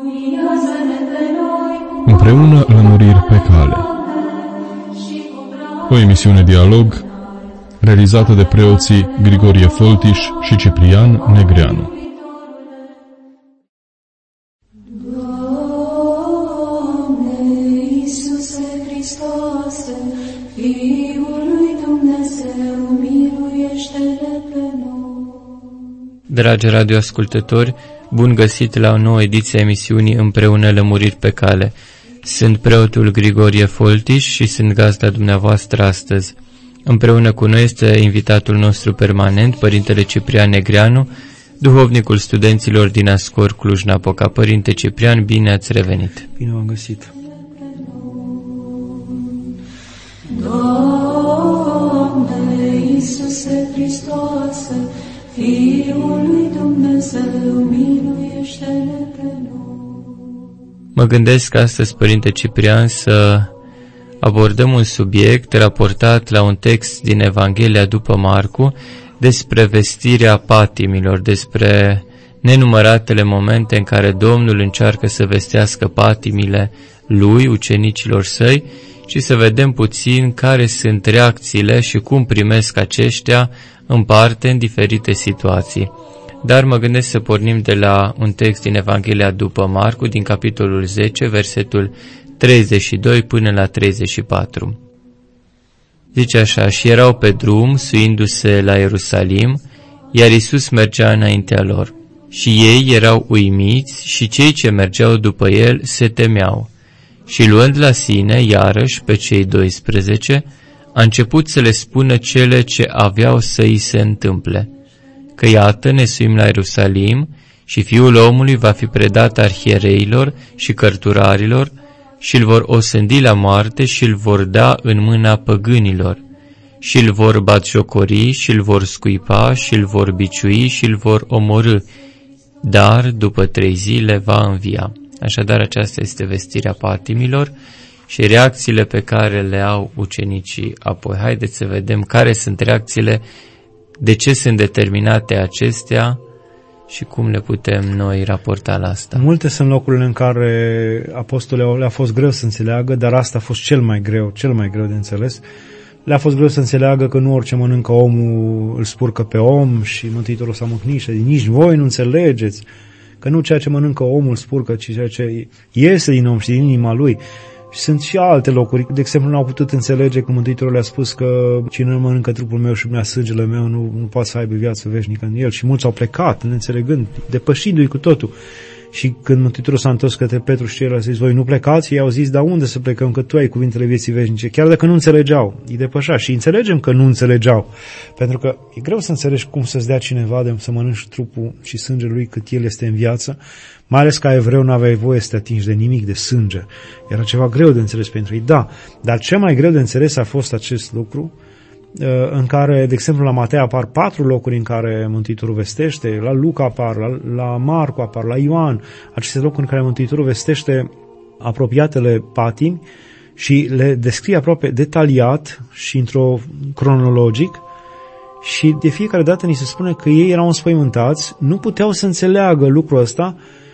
Împreună lămuriri pe cale. O emisiune dialog realizată de preoții Grigorie Foltiș și Ciprian Negreanu. Dragi radioascultători, bun găsit la o nouă ediție a emisiunii Împreună lămuriri pe cale. Sunt preotul Grigorie Foltiș și sunt gazda dumneavoastră astăzi. Împreună cu noi este invitatul nostru permanent, Părintele Ciprian Negreanu, duhovnicul studenților din Ascor, Cluj-Napoca. Părinte Ciprian, bine ați revenit! Bine v-am găsit! Doamne Iisuse Hristoase, Fiul lui Dumnezeu, miluiește-ne pe noi! Mă gândesc astăzi, Părinte Ciprian, să abordăm un subiect raportat la un text din Evanghelia după Marcu despre vestirea patimilor, despre nenumăratele momente în care Domnul încearcă să vestească patimile lui, ucenicilor săi, și să vedem puțin care sunt reacțiile și cum primesc aceștia în parte în diferite situații. Dar mă gândesc să pornim de la un text din Evanghelia după Marcu, din capitolul 10, versetul 32 până la 34. Zice așa: și erau pe drum, suindu-se la Ierusalim, iar Iisus mergea înaintea lor. Și ei erau uimiți și cei ce mergeau după el se temeau. Și luând la sine, iarăși, pe cei 12, a început să le spună cele ce aveau să îi se întâmple. Că iată, ne suim la Ierusalim și Fiul omului va fi predat arhiereilor și cărturarilor și îl vor osândi la moarte și îl vor da în mâna păgânilor și îl vor batjocori și îl vor scuipa și îl vor biciui și îl vor omorî, dar după 3 zile va învia. Așadar, aceasta este vestirea patimilor și reacțiile pe care le au ucenicii apoi. Haideți să vedem care sunt reacțiile, de ce sunt determinate acestea și cum le putem noi raporta la asta. Multe sunt locurile în care apostolilor le-a fost greu să înțeleagă, dar asta a fost cel mai greu de înțeles. Le-a fost greu să înțeleagă că nu orice mănâncă omul îl spurcă pe om și Mântuitorul s-a mâhnit și nici voi nu înțelegeți că nu ceea ce mănâncă omul spurcă, ci ceea ce iese din om și din inima lui. Și sunt și alte locuri. De exemplu, n-au putut înțelege că Mântuitorul le-a spus că cine nu mănâncă trupul meu și bea sângele meu nu poate să aibă viață veșnică în el. Și mulți au plecat, neînțelegând, depășindu-i cu totul. Și când Mântuitorul s-a întors către Petru și ceilalți, a zis: voi nu plecați? Ei au zis: da, unde să plecăm, că tu ai cuvintele vieții veșnice. Chiar dacă nu înțelegeau, îi depășea. Și înțelegem că nu înțelegeau. Pentru că e greu să înțelegi cum să-ți dea cineva să mănânci trupul și sângele lui cât el este în viață. Mai ales ca evreu nu aveai voie să te atingi de nimic, de sânge. Era ceva greu de înțeles pentru ei. Da, dar cel mai greu de înțeles a fost acest lucru, în care, de exemplu, la Matei apar 4 locuri în care Mântuitorul vestește, la Luca apar, la Marcu apar, la Ioan, aceste locuri în care Mântuitorul vestește apropiatele patimi și le descrie aproape detaliat și într-o cronologic, și de fiecare dată ni se spune că ei erau înspăimântați, nu puteau să înțeleagă lucrul ăsta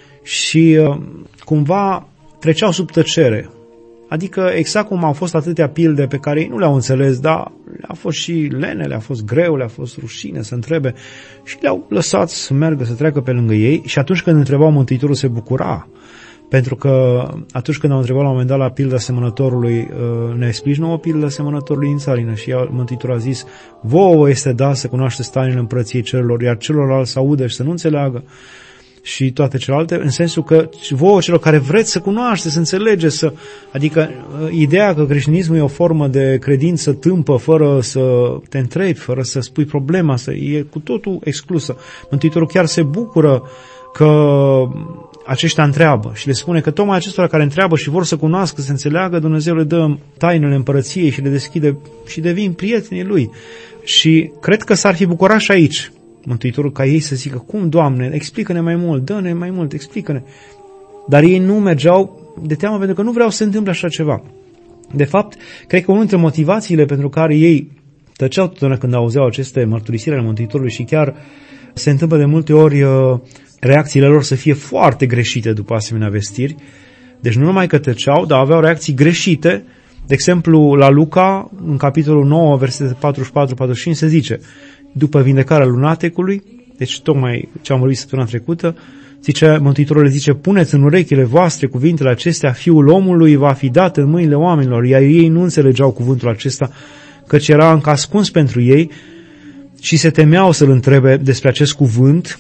și cumva treceau sub tăcere. Adică exact cum au fost atâtea pilde pe care ei nu le-au înțeles, dar le-a fost și lene, le-a fost greu, le-a fost rușine să întrebe și le-au lăsat să meargă, să treacă pe lângă ei. Și atunci când întrebau, Mântuitorul se bucura, pentru că atunci când au întrebat la un moment dat la pilda semănătorului, ne explici nouă pilda semănătorului din țarină, și Mântuitorul a zis: vouă este dat să cunoașteți tainele împărăției cerurilor, iar celorlalți să audă și să nu înțeleagă, și toate celelalte, în sensul că vouă, celor care vreți să cunoașteți, să înțelegeți, adică ideea că creștinismul e o formă de credință tâmpă, fără să te întrebi, fără să spui problema, e cu totul exclusă. Mântuitorul chiar se bucură că aceștia întreabă și le spune că tocmai acestora care întreabă și vor să cunoască, să înțeleagă, Dumnezeu le dă tainele împărăției și le deschide și devin prietenii lui. Și cred că s-ar fi bucurat și aici Mântuitorul ca ei să zică: cum, Doamne, explică-ne mai mult, dă-ne mai mult, explică-ne. Dar ei nu mergeau de teamă, pentru că nu vreau să se întâmple așa ceva. De fapt, cred că unul dintre motivațiile pentru care ei tăceau totdeauna când auzeau aceste mărturisiri ale Mântuitorului, și chiar se întâmplă de multe ori reacțiile lor să fie foarte greșite după asemenea vestiri. Deci nu numai că tăceau, dar aveau reacții greșite. De exemplu, la Luca, în capitolul 9, versetele 44-45, se zice, după vindecarea lunatecului, deci tocmai ce am vorbit săptămâna trecută, zice, Mântuitorul le zice, puneți în urechile voastre cuvintele acestea, Fiul omului va fi dat în mâinile oamenilor, iar ei nu înțelegeau cuvântul acesta, căci era încă ascuns pentru ei și se temeau să-l întrebe despre acest cuvânt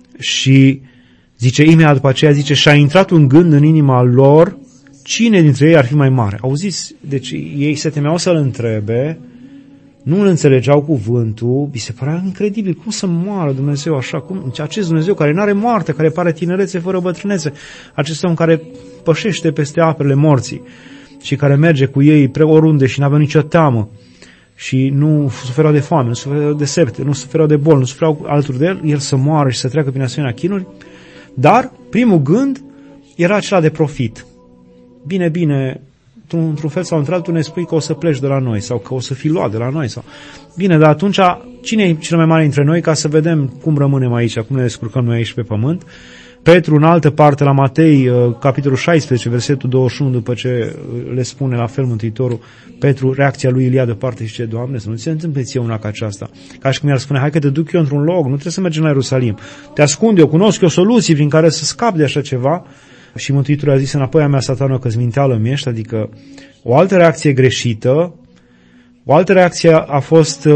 și zice, imediat după aceea zice, și-a intrat un gând în inima lor, cine dintre ei ar fi mai mare? Auziți? Deci ei se temeau să-l întrebe, nu îl înțelegeau cuvântul, vi se părea incredibil, cum să moară Dumnezeu așa, cum, acest Dumnezeu care nu are moarte, care pare tinerețe fără bătrânețe, acest om care pășește peste apele morții și care merge cu ei oriunde și n-avea nicio teamă și nu suferau de foame, nu suferau de septe, nu suferau de boli, nu suferau alături de el să moară și să treacă prin asemenea chinuri, dar primul gând era acela de profit. Bine, într-un fel sau într-altul ne spui că o să pleci de la noi sau că o să fii luat de la noi. Bine, dar atunci cine e cel mai mare dintre noi ca să vedem cum rămânem aici, cum ne descurcăm noi aici pe pământ? Petru, în altă parte, la Matei, capitolul 16, versetul 21, după ce le spune la fel Mântuitorul, Petru, reacția lui Ilia deoparte și zice, Doamne, să nu ți se întâmple ție una ca aceasta. Ca și cum i-ar spune, hai că te duc eu într-un loc, nu trebuie să mergem la Ierusalim. Te ascund eu, cunosc eu soluții prin care să scapi de așa ceva. Și Mântuitorul a zis, înapoi a mea, Satană, că-ți minteală mi-ești, adică o altă reacție greșită, o altă reacție a fost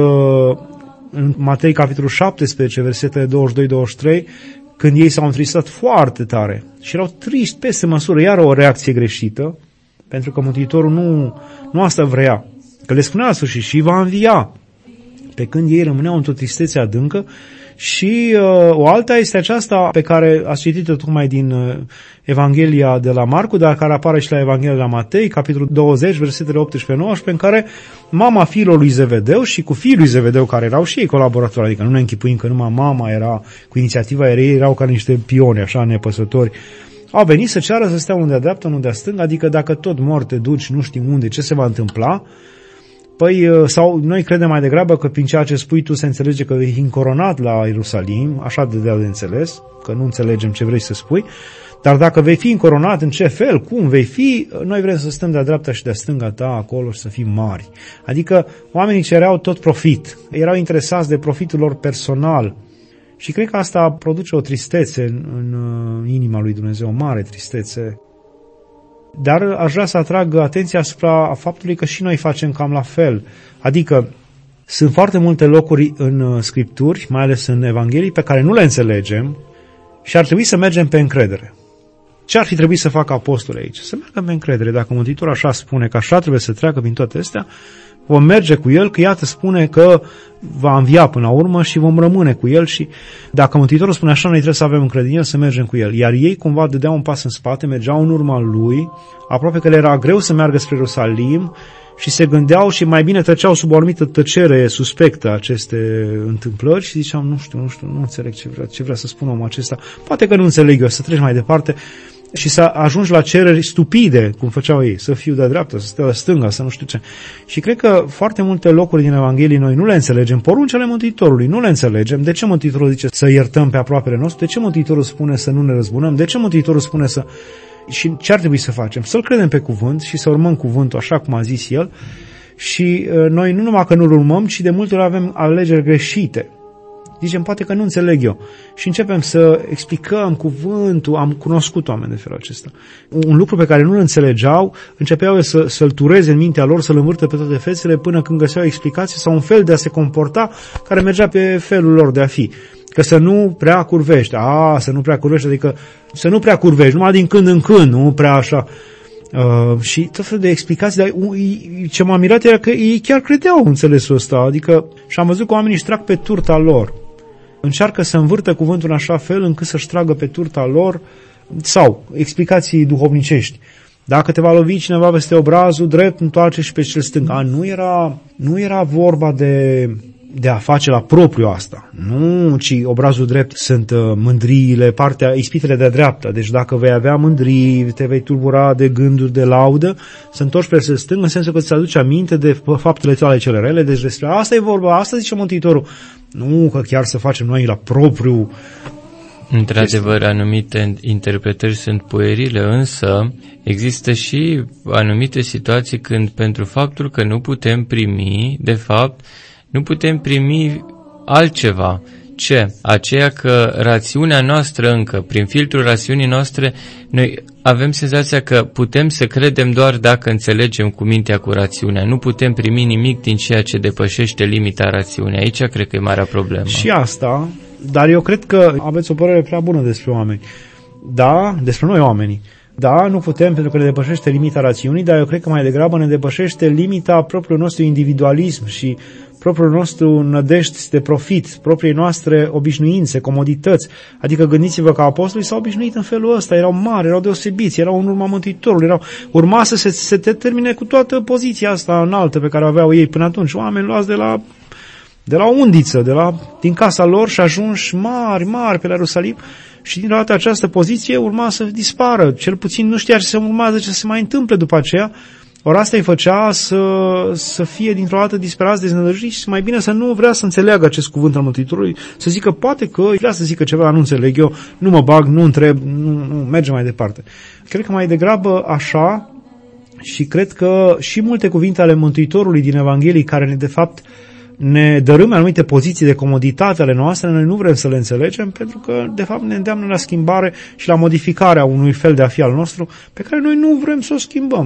în Matei, capitolul 17, versetele 22-23, când ei s-au întristat foarte tare și erau triști peste măsură, iar o reacție greșită, pentru că Mântuitorul nu asta vrea, că le spunea la sfârșit și va învia, pe când ei rămâneau într-o tristețe adâncă. Și o alta este aceasta pe care ați citit-o tocmai din Evanghelia de la Marcu, dar care apare și la Evanghelia de la Matei, capitolul 20, versetele 18-19, în care mama fiilor lui Zevedeu și cu fiii lui Zevedeu, care erau și ei colaboratori, adică nu ne închipuim că numai mama era cu inițiativa, iar ei erau ca niște pioni, așa, nepăsători, au venit să ceară să stea unde dreapta, unde stâng, adică dacă tot mor te duci, nu știm unde, ce se va întâmpla. Păi, sau noi credem mai degrabă că prin ceea ce spui tu se înțelege că vei fi încoronat la Ierusalim, așa de înțeles, că nu înțelegem ce vrei să spui, dar dacă vei fi încoronat, în ce fel, cum vei fi, noi vrem să stăm de-a dreapta și de-a stânga ta acolo și să fim mari. Adică oamenii cereau tot profit, erau interesați de profitul lor personal și cred că asta produce o tristețe în inima lui Dumnezeu, o mare tristețe. Dar aș vrea să atrag atenția asupra faptului că și noi facem cam la fel. Adică sunt foarte multe locuri în Scripturi, mai ales în Evanghelii, pe care nu le înțelegem și ar trebui să mergem pe încredere. Ce ar fi trebuit să facă apostolii aici? Să meargă pe încredere. Dacă Mântuitorul așa spune că așa trebuie să treacă prin toate astea, vom merge cu el, că iată spune că va învia până la urmă și vom rămâne cu el și dacă Mântuitorul spune așa, noi trebuie să avem încredere în el, să mergem cu el. Iar ei cumva dădeau un pas în spate, mergeau în urma lui, aproape că le era greu să meargă spre Ierusalim și se gândeau și mai bine treceau sub o anumită tăcere suspectă aceste întâmplări și ziceam, nu știu, nu înțeleg ce vrea să spună omul acesta. Poate că nu înțeleg eu, să treci mai departe și să ajungi la cereri stupide, cum făceau ei, să fiu de dreapta, să stea de stânga, să nu știu ce. Și cred că foarte multe locuri din Evanghelie noi nu le înțelegem, poruncele Mântuitorului nu le înțelegem. De ce Mântuitorul zice să iertăm pe aproapele nostru? De ce Mântuitorul spune să nu ne răzbunăm? De ce Mântuitorul spune să... Și ce ar trebui să facem? Să-L credem pe cuvânt și să urmăm cuvântul așa cum a zis El. Și noi nu numai că nu-L urmăm, ci de multe ori avem alegeri greșite. Zicem, poate că nu înțeleg eu. Și începem să explicăm cuvântul, am cunoscut oameni de felul acesta. Un lucru pe care nu-l înțelegeau, începeau să-l tureze în mintea lor, să-l învârtă pe toate fețele până când găseau explicații sau un fel de a se comporta care mergea pe felul lor de a fi. Că să nu prea curvești. Să nu prea curvești, adică să nu prea curvești, numai din când în când, nu prea așa. Și tot felul de explicații, dar ce m-a mirat era că ei chiar credeau înțelesul ăsta, adică și am văzut că oamenii își trag pe turta lor. Încearcă să învârtă cuvântul în așa fel încât să-și tragă pe turta lor sau explicații duhovnicești. Dacă te va lovi cineva peste obrazul drept, întoarce și pe cel stâng. Nu era vorba de a face la propriu asta. Nu, ci obrazul drept sunt mândriile, ispitele de dreapta. Deci dacă vei avea mândrii, te vei tulbura de gânduri de laudă, să întorci pe cel stâng, în sensul că îți aduce aminte de faptele tale cele rele. Deci despre asta e vorba, asta zice Mântuitorul. Nu că chiar să facem noi la propriu Într-adevăr, anumite interpretări sunt puerile, însă există și anumite situații când pentru faptul că nu putem primi, de fapt, nu putem primi altceva. Ce? Aceea că rațiunea noastră încă, prin filtrul rațiunii noastre, noi avem senzația că putem să credem doar dacă înțelegem cu mintea, cu rațiunea. Nu putem primi nimic din ceea ce depășește limita rațiunii. Aici cred că e marea problemă. Și asta, dar eu cred că aveți o părere prea bună despre oameni. Da, despre noi oamenii. Da, nu putem pentru că ne depășește limita rațiunii, dar eu cred că mai degrabă ne depășește limita propriului nostru individualism și propriul nostru nădejde de profit, propriei noastre obișnuințe, comodități. Adică gândiți-vă că apostolii s-au obișnuit în felul ăsta, erau mari, erau deosebiți, erau în urma Mântuitorului, urma să se termine cu toată poziția asta înaltă pe care aveau ei până atunci. Oameni luați de la undiță, din casa lor și ajunși mari pe la Ierusalim și din toată această poziție urma să dispară. Cel puțin nu știa ce se urmează, ce se mai întâmplă după aceea. Ori asta îi făcea să fie dintr-o dată disperați, deznădăjduiți și mai bine să nu vrea să înțeleagă acest cuvânt al Mântuitorului, să zică poate că vrea să zică ceva, nu înțeleg eu, nu mă bag, nu întreb, nu merge mai departe. Cred că mai degrabă așa și cred că și multe cuvinte ale Mântuitorului din Evanghelii care de fapt ne dărâme anumite poziții de comoditate ale noastre, noi nu vrem să le înțelegem pentru că de fapt ne îndeamnă la schimbare și la modificarea unui fel de a fi al nostru pe care noi nu vrem să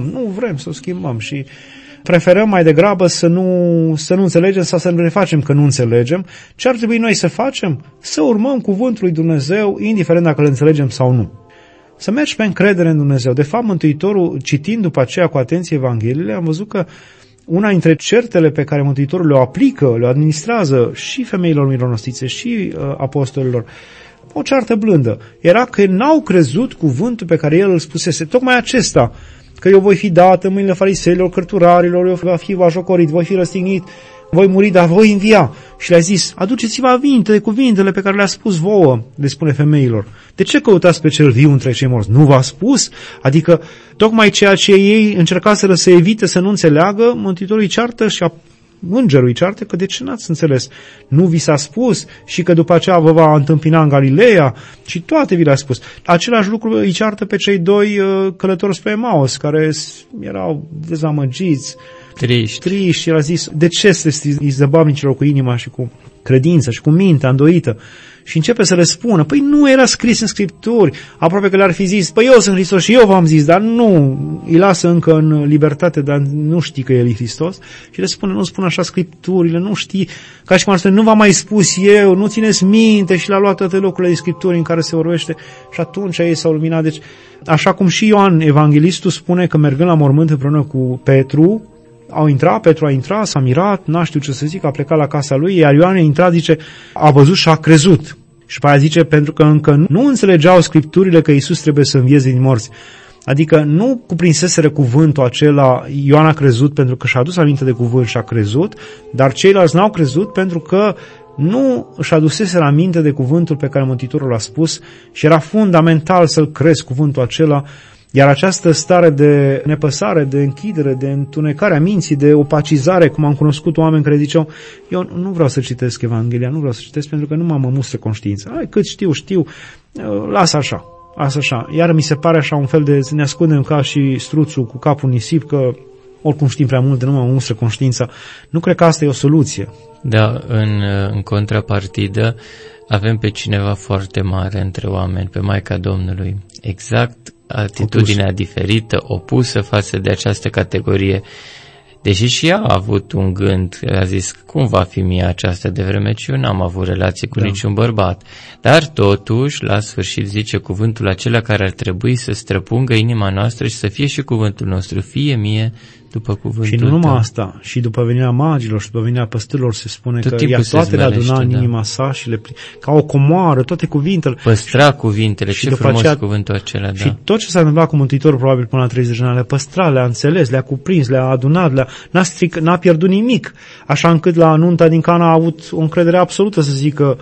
o schimbăm, și preferăm mai degrabă să nu înțelegem sau să ne refacem că nu înțelegem. Ce ar trebui noi să facem? Să urmăm cuvântul lui Dumnezeu, indiferent dacă îl înțelegem sau nu. Să mergi pe încredere în Dumnezeu. De fapt, Mântuitorul, citind după aceea cu atenție Evangheliile, am văzut că una dintre certele pe care Mântuitorul le aplică, le administrează și femeilor mironostițe și apostolilor, o ceartă blândă, era că n-au crezut cuvântul pe care el îl spusese. Tocmai acesta, că eu voi fi dat în mâinile fariseilor, cărturarilor, eu voi fi bajocorit, voi fi răstignit, voi muri, dar voi învia. Și le-a zis, aduceți-vă aminte de cuvintele pe care le-a spus vouă, le spune femeilor. De ce căutați pe cel viu între cei morți? Nu v-a spus? Adică, tocmai ceea ce ei încercaseră să evite, să nu înțeleagă, Mântuitorul îi ceartă și îngerul îi ceartă că de ce n-ați înțeles? Nu vi s-a spus și că după aceea vă va întâmpina în Galileea și toate vi le-a spus. Același lucru îi ceartă pe cei doi călători spre Emaus, care erau dezamăgiți, triști și el a zis, de ce sunteți izăbavnicilor cu inima și cu credința și cu mintea îndoită? Și începe să le spună, păi nu era scris în Scripturi, aproape că le-ar fi zis, păi eu sunt Hristos și eu v-am zis, dar nu, îi lasă încă în libertate, dar nu știi că el e Hristos și le spune, nu spun așa Scripturile, nu știi, ca și cum ar spune, nu v-am mai spus eu, nu țineți minte și le-a luat toate locurile din Scripturi în care se vorbește și atunci ei s-au luminat. Deci, așa cum și Ioan Evanghelistul spune că mergând la mormânt împreună cu Petru, Petru a intrat, s-a mirat, n-a știut ce să zic, a plecat la casa lui, iar Ioan a intrat, zice, a văzut și a crezut. Și pe aia zice, pentru că încă nu înțelegeau Scripturile că Iisus trebuie să învieze din morți. Adică nu cuprinseseră cuvântul acela, Ioan a crezut pentru că și-a adus aminte de cuvânt și a crezut, dar ceilalți n-au crezut pentru că nu își aduseseră aminte de cuvântul pe care Mântuitorul l-a spus și era fundamental să-l crezi cuvântul acela. Iar această stare de nepăsare, de închidere, de întunecare a minții, de opacizare, cum am cunoscut oameni care ziceau, eu nu vreau să citesc Evanghelia, nu vreau să citesc pentru că nu mă mustră conștiința. Cât știu, lasă așa. Iar mi se pare așa un fel de să ne ascundem ca și struțul cu capul nisip, că oricum știm prea mult de nu mă mustră conștiința. Nu cred că asta e o soluție. Da, în contrapartidă avem pe cineva foarte mare între oameni, pe Maica Domnului. Exact atitudinea diferită, opusă față de această categorie. Deși și ea a avut un gând, a zis, cum va fi mie aceasta de vreme ce eu n-am avut relație cu niciun bărbat. Dar totuși, la sfârșit zice cuvântul acela care ar trebui să străpungă inima noastră și să fie și cuvântul nostru, fie mie după cuvântul Și nu numai asta, și după venirea magilor și după venirea păstărilor se spune tot că ea toate le aduna în inima sa și ca o comoară, toate cuvintele. Păstra cuvintele, și ce frumos cuvântul acela, da. Și tot ce s-a întâmplat cu Mântuitorul probabil până la 30 de ani, le-a păstrat, le-a înțeles, le-a cuprins, le-a adunat, n-a pierdut nimic, așa încât la nunta din Cana a avut o încredere absolută să zică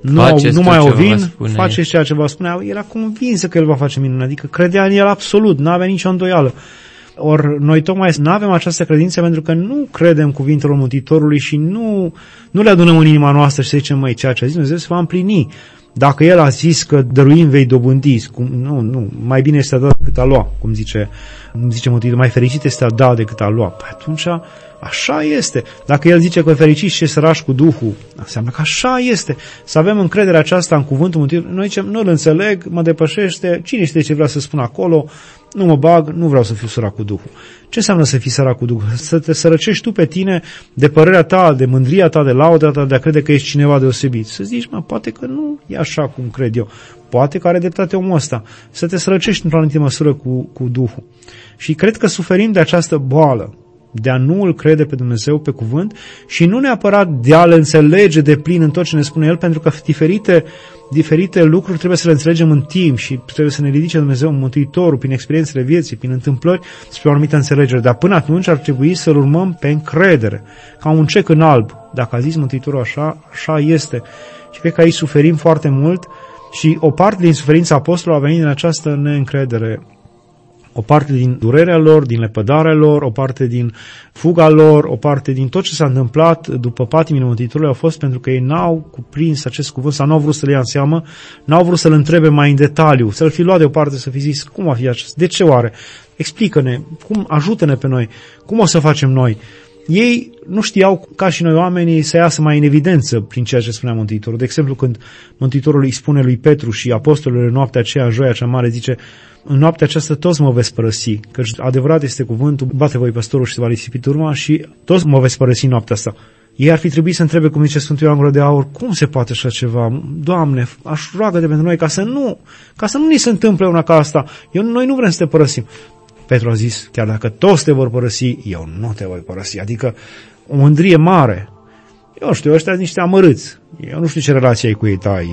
nu mai o vin, faceți ceea ce va spune. Era convinsă că el va face minune, adică credea în el absolut, n-avea nicio îndoială. Ori noi tocmai nu avem această credință pentru că nu credem cuvintelor Mântuitorului și nu le adunăm în inima noastră și să zicem, măi, ceea ce a zis Dumnezeu se va împlini. Dacă el a zis că dăruim vei dobândi, nu, mai bine este a da decât a lua, cum zice Mântuitorul, mai fericit este a da decât a lua. Păi atunci așa este. Dacă el zice că fericiți și sărași cu Duhul, înseamnă că așa este. Să avem încrederea aceasta în cuvântul Mântuitorului. Noi zicem, nu-l înțeleg, mă depășește, cine știe ce vrea să spun acolo, nu mă bag, nu vreau să fiu sărac cu Duhul. Ce înseamnă să fii sărac cu Duhul? Să te sărăcești tu pe tine de părerea ta, de mândria ta, de lauda ta, de a crede că ești cineva deosebit. Să zici, poate că nu e așa cum cred eu. Poate că are dreptate omul ăsta. Să te sărăcești într-o anumită măsură cu Duhul. Și cred că suferim de această boală, de a nu îl crede pe Dumnezeu pe cuvânt și nu neapărat de a-l înțelege de plin în tot ce ne spune el, pentru că diferite lucruri trebuie să le înțelegem în timp și trebuie să ne ridice Dumnezeu Mântuitorul prin experiențele vieții, prin întâmplări, spre o anumită înțelegere. Dar până atunci ar trebui să-l urmăm pe încredere, ca un cec în alb. Dacă a zis Mântuitorul așa, așa este. Și cred că aici suferim foarte mult și o parte din suferința apostolului a venit din această neîncredere. O parte din durerea lor, din lepădarea lor, o parte din fuga lor, o parte din tot ce s-a întâmplat după patimile Mântuitorului a fost pentru că ei n-au cuprins acest cuvânt sau n-au vrut să le ia în seamă, n-au vrut să-l întrebe mai în detaliu, să-l fi luat deoparte, să fi zis, cum va fi acest, de ce oare? Explică-ne, ajută-ne pe noi, cum o să facem noi? Ei nu știau, ca și noi oamenii, să iasă mai în evidență prin ceea ce spunea Mântuitorul. De exemplu, când Mântuitorul îi spune lui Petru și apostolilor în noaptea aceea, joia cea mare, zice, în noaptea aceasta toți mă veți părăsi, că adevărat este cuvântul, bate voi păstorul și se va risipi turma și toți mă veți părăsi noaptea asta. Ei ar fi trebuit să întrebe, cum zice Sfântul Ioan Gură de Aur, cum se poate așa ceva? Doamne, aș roagă-te pentru noi ca să nu ni se întâmple una ca asta. Noi nu vrem să te părăsim. Petru a zis, chiar dacă toți te vor părăsi, eu nu te voi părăsi. Adică o mândrie mare. Eu știu, ăștia sunt niște amărâți. Eu nu știu ce relație ai cu ei tai.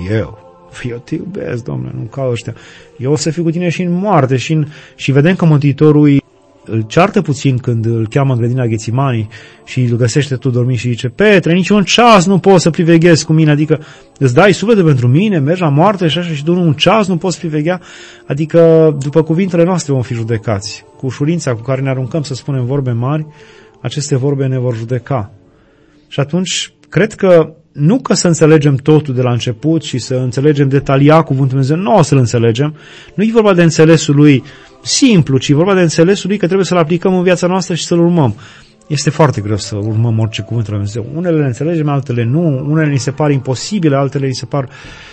Eu te iubesc, Domnule, nu ca ăștia. Eu o să fiu cu tine și în moarte. Și vedem că Mântuitorul îl ceartă puțin când îl cheamă în grădina Ghețimanii și îl găsește tot dormit și zice, Petre, niciun ceas nu poți să priveghezi cu mine, adică îți dai sufletul pentru mine, mergi la moarte și așa și tu un ceas nu poți priveghea, adică după cuvintele noastre vom fi judecați. Cu ușurința cu care ne aruncăm să spunem vorbe mari, aceste vorbe ne vor judeca. Și atunci, cred că nu că să înțelegem totul de la început și să înțelegem detaliat cuvântul Dumnezeu, nu o să-l înțelegem, nu e vorba de înțelesul lui simplu, ci e vorba de înțelesul lui că trebuie să-l aplicăm în viața noastră și să-l urmăm. Este foarte greu să urmăm orice cuvânt al lui Dumnezeu. Unele le înțelegem, altele nu, unele ni se par imposibile, altele ni se par...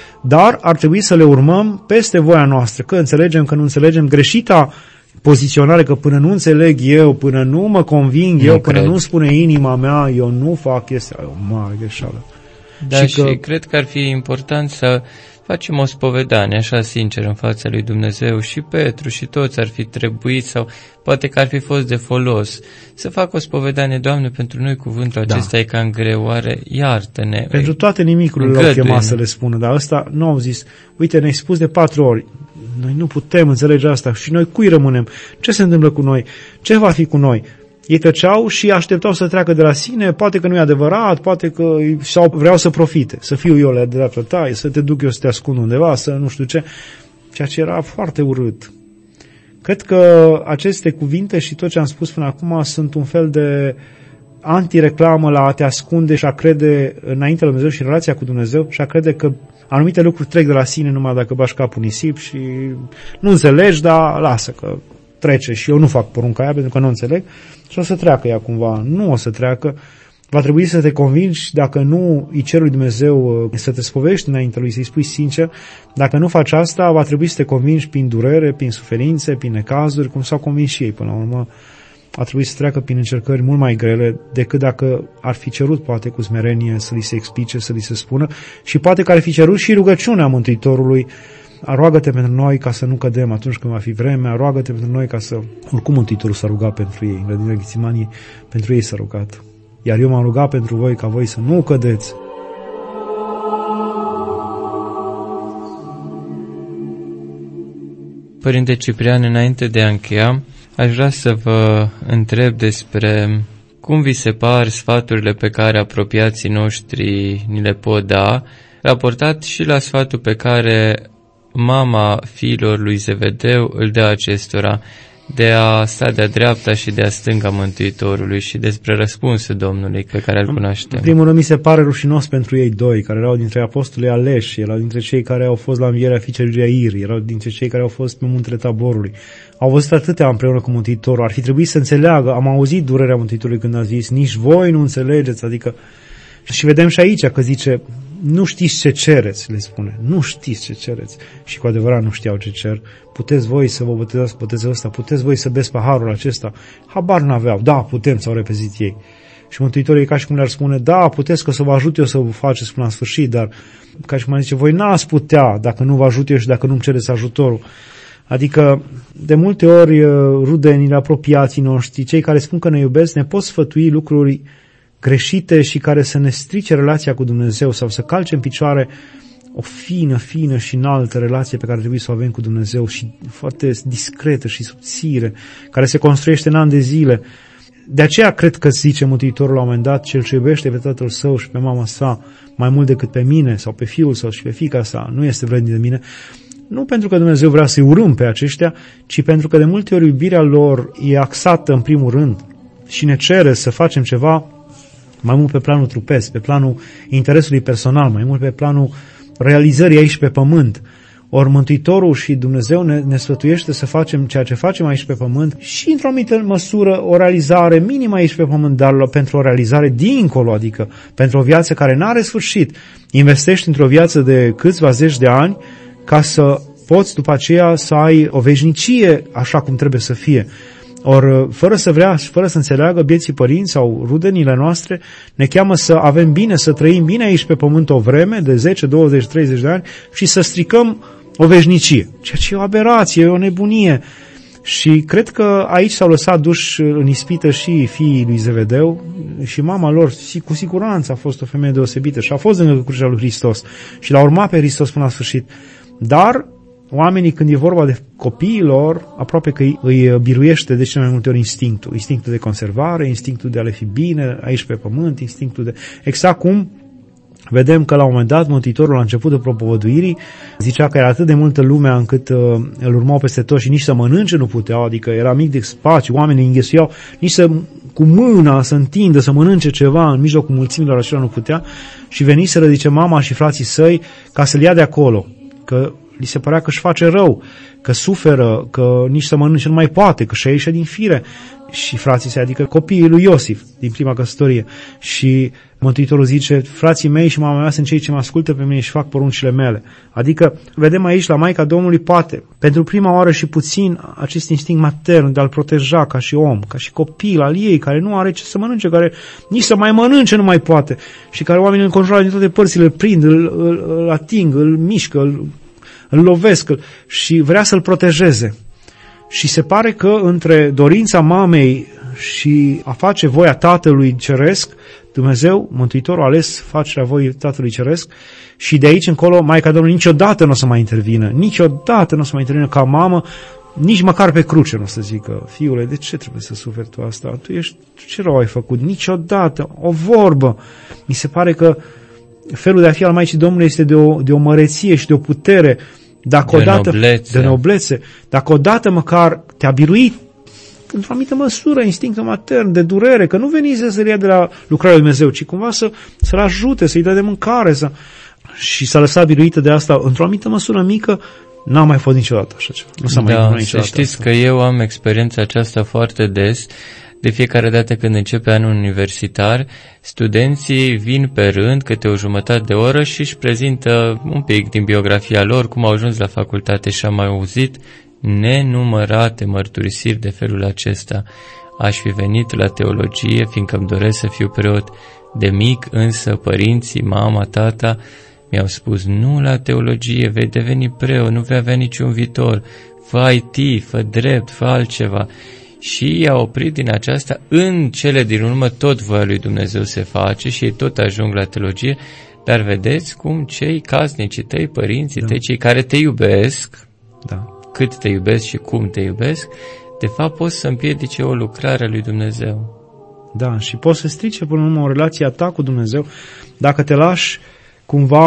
Dar ar trebui să le urmăm peste voia noastră, că înțelegem, că nu înțelegem, greșita poziționare, că până nu înțeleg eu, până nu mă conving eu, până nu spune inima mea, eu nu fac chestia, e o mare greșeală. Da, și cred că ar fi important să facem o spovedanie așa sincer în fața lui Dumnezeu și Petru și toți ar fi trebuit sau poate că ar fi fost de folos să facă o spovedanie, Doamne, pentru noi cuvântul acesta e ca în greoare, iartă-ne. Pentru toate nimicurile l-au chemat să le spună, dar ăsta nu au zis, uite, ne-ai spus de 4 ori, noi nu putem înțelege asta și noi cui rămânem? Ce se întâmplă cu noi? Ce va fi cu noi? Ei tăceau și așteptau să treacă de la sine, poate că nu e adevărat, poate că sau vreau să profite, să fiu eu la dreapta ta, să te duc eu să te ascund undeva, să nu știu ce, ceea ce era foarte urât. Cred că aceste cuvinte și tot ce am spus până acum sunt un fel de antireclamă la a te ascunde și a crede înainte lui Dumnezeu și în relația cu Dumnezeu și a crede că anumite lucruri trec de la sine numai dacă bași capul nisip și nu înțelegi, dar lasă că trece și eu nu fac porunca aia pentru că nu înțeleg și o să treacă ea cumva. Nu o să treacă. Va trebui să te convingi, dacă nu îi ceri lui Dumnezeu să te spovești înainte lui, să-i spui sincer. Dacă nu faci asta, va trebui să te convingi prin durere, prin suferințe, prin necazuri, cum s-au convins și ei până la urmă. A trebuit să treacă prin încercări mult mai grele decât dacă ar fi cerut poate cu smerenie să li se explice, să li se spună și poate că ar fi cerut și rugăciunea Mântuitorului. Roagă-te pentru noi ca să nu cădem atunci când va fi vremea, roagă-te pentru noi ca să... Oricum Mântuitorul s-a rugat pentru ei, în grădina Ghețimanii, pentru ei s-a rugat. Iar eu m-am rugat pentru voi ca voi să nu cădeți. Părinte Ciprian, înainte de a încheia, aș vrea să vă întreb despre cum vi se par sfaturile pe care apropiații noștri ni le pot da, raportat și la sfatul pe care mama fiilor lui Zevedeu îl dă acestora. de a sta de-a dreapta și de-a stânga Mântuitorului și despre răspunsul Domnului pe care îl cunoaștem. În primul rând mi se pare rușinos pentru ei doi, care erau dintre apostolii aleși, erau dintre cei care au fost la învierea fiicei lui Iair, erau dintre cei care au fost pe muntele Taborului. Au văzut atâtea împreună cu Mântuitorul, ar fi trebuit să înțeleagă, am auzit durerea Mântuitorului când a zis, nici voi nu înțelegeți, adică. Și vedem și aici că zice, nu știți ce cereți, le spune, nu știți ce cereți. Și cu adevărat nu știau ce cer. Puteți voi să vă botezați cu botezul ăsta, puteți voi să beți paharul acesta. Habar n-aveau, da, putem, s-au repezit ei. Și Mântuitorul e ca și cum le-ar spune, da, puteți că să vă ajut eu să vă faceți până la sfârșit, dar ca și cum ar zice, voi n-ați putea dacă nu vă ajut eu și dacă nu-mi cereți ajutorul. Adică, de multe ori, rudenii, apropiații noștri, cei care spun că ne iubesc, ne pot sfătui lucruri greșite și care să ne strice relația cu Dumnezeu sau să calce în picioare o fină și înaltă relație pe care trebuie să o avem cu Dumnezeu și foarte discretă și subțire, care se construiește în ani de zile. De aceea cred că zice Mântuitorul la un moment dat, cel ce iubește pe tatăl său și pe mama sa mai mult decât pe mine sau pe fiul său și pe fiica sa, nu este vrednic de mine. Nu pentru că Dumnezeu vrea să-i urâm pe aceștia, ci pentru că de multe ori iubirea lor e axată în primul rând și ne cere să facem ceva mai mult pe planul trupesc, pe planul interesului personal, mai mult pe planul realizării aici pe pământ. Ori Mântuitorul și Dumnezeu ne sfătuiește să facem ceea ce facem aici pe pământ și într-o anumită măsură o realizare minimă aici pe pământ, dar pentru o realizare dincolo, adică pentru o viață care n-are sfârșit. Investești într-o viață de câțiva zeci de ani ca să poți după aceea să ai o veșnicie așa cum trebuie să fie. Ori, fără să vrea și fără să înțeleagă, bieții părinți sau rudenile noastre ne cheamă să avem bine, să trăim bine aici pe pământ o vreme de 10, 20, 30 de ani și să stricăm o veșnicie, ceea ce e o aberație, e o nebunie. Și cred că aici s-au lăsat duși în ispită și fiii lui Zevedeu și mama lor, cu siguranță a fost o femeie deosebită și a fost lângă crucea lui Hristos și l-a urmat pe Hristos până la sfârșit. Dar oamenii, când e vorba de copiilor, aproape că îi biruiește de cele mai multe ori instinctul de conservare, instinctul de a le fi bine aici pe pământ, instinctul de. Exact cum vedem că la un moment dat Mântuitorul la începutul propovăduirii zicea că era atât de multă lumea încât îl urmau peste tot și nici să mănânce nu puteau, adică era mic de spațiu, oamenii înghesuiau, nici să cu mâna să întindă, să mănânce ceva în mijlocul mulțimilor acelea nu putea și veniseră, zice, mama și frații săi ca să-l ia de acolo, că li se părea că își face rău, că suferă, că nici să mănânce nu mai poate, că și-a ieșit din fire. Și frații săi, adică copiii lui Iosif din prima căsătorie. Și Mântuitorul zice, frații mei și mama mea sunt cei ce mă ascultă pe mine și fac poruncile mele. Adică vedem aici la Maica Domnului poate, pentru prima oară și puțin, acest instinct matern de a-l proteja ca și om, ca și copil al ei, care nu are ce să mănânce, care nici să mai mănânce nu mai poate și care oamenii înconjură din toate părțile, îl prind, îl ating, îl mișcă, îl lovesc și vrea să-l protejeze. Și se pare că între dorința mamei și a face voia Tatălui Ceresc, Dumnezeu, Mântuitorul, a ales facerea voii Tatălui Ceresc și de aici încolo Maica Domnului niciodată nu o să mai intervină, niciodată nu o să mai intervină ca mamă, nici măcar pe cruce nu o să zică, fiule, de ce trebuie să suferi tu asta? Ce rău ai făcut? Niciodată, o vorbă. Mi se pare că felul de a fi al Maicii Domnului este de o măreție și de o putere, de noblețe. Dacă odată măcar te-a biruit într-o anumită măsură instinctul matern de durere, că nu veniți să-l ia de la lucrarea lui Dumnezeu, ci cumva să-l ajute, să-i dea de mâncare și să lăsa biruită de asta într-o anumită măsură mică, n-a mai fost niciodată așa ceva. Nu s-a mai niciodată. Să știți asta. Că eu am experiența aceasta foarte des. De fiecare dată când începe anul universitar, studenții vin pe rând câte o jumătate de oră și își prezintă un pic din biografia lor, cum au ajuns la facultate și am mai auzit nenumărate mărturisiri de felul acesta. Aș fi venit la teologie, fiindcă îmi doresc să fiu preot. De mic, însă, părinții, mama, tata, mi-au spus, nu la teologie, vei deveni preot, nu vei avea niciun viitor, fă IT, fă drept, fă altceva. Și i-a oprit din aceasta, în cele din urmă tot voia lui Dumnezeu se face și ei tot ajung la teologie, dar vedeți cum cei casnici tăi, părinții tăi, cei care te iubesc, cât te iubesc și cum te iubesc, de fapt poți să împiedice o lucrare a lui Dumnezeu. Da, și poți să strice până la urmă o relație a ta cu Dumnezeu dacă te lași cumva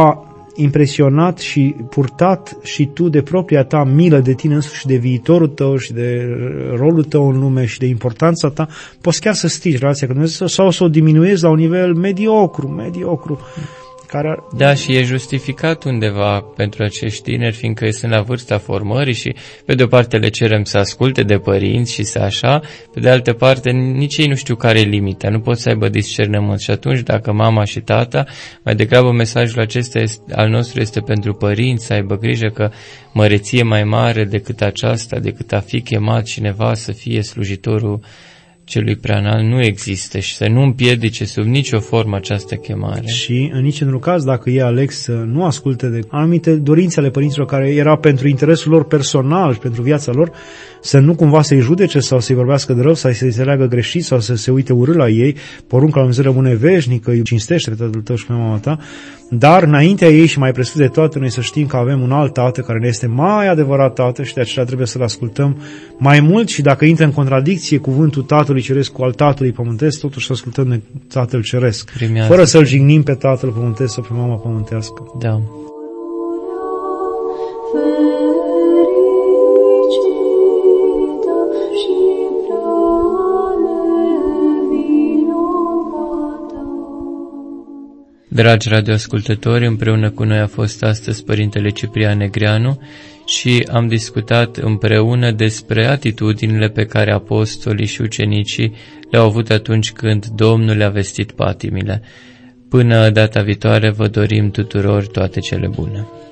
impresionat și purtat și tu de propria ta milă de tine însuși și de viitorul tău și de rolul tău în lume și de importanța ta, poți chiar să strigi relația cu Dumnezeu sau să o diminuezi la un nivel mediocru. Da, și e justificat undeva pentru acești tineri, fiindcă sunt la vârsta formării și pe de o parte le cerem să asculte de părinți și să așa, pe de altă parte nici ei nu știu care e limita, nu pot să aibă discernământ și atunci dacă mama și tata, mai degrabă mesajul acesta al nostru este pentru părinți, să aibă grijă că măreție mai mare decât aceasta, decât a fi chemat cineva să fie slujitorul celui preanalt nu există și să nu împiedice sub nicio formă această chemare. Și în niciun caz, dacă ei aleg să nu asculte de anumite dorințe ale părinților care erau pentru interesul lor personal și pentru viața lor, să nu cumva să-i judece sau să-i vorbească de rău sau să-i înțeleagă greșit sau să se uite urât la ei, porunca lui Dumnezeu rămâne veșnică, îi cinstește pe tatăl tău și pe mama ta, dar înaintea ei și mai presus de toate noi să știm că avem un alt tată care ne este mai adevărat tată și de aceea trebuie să-l ascultăm mai mult și dacă intră în contradicție cuvântul Tatălui Ceresc cu al Tatălui Pământesc, totuși să ascultăm de Tatăl Ceresc, fără să-l jignim pe Tatăl Pământesc sau pe mama pământească. Da. Dragi radioascultători, împreună cu noi a fost astăzi Părintele Ciprian Negreanu și am discutat împreună despre atitudinile pe care apostolii și ucenicii le-au avut atunci când Domnul le-a vestit patimile. Până data viitoare vă dorim tuturor toate cele bune.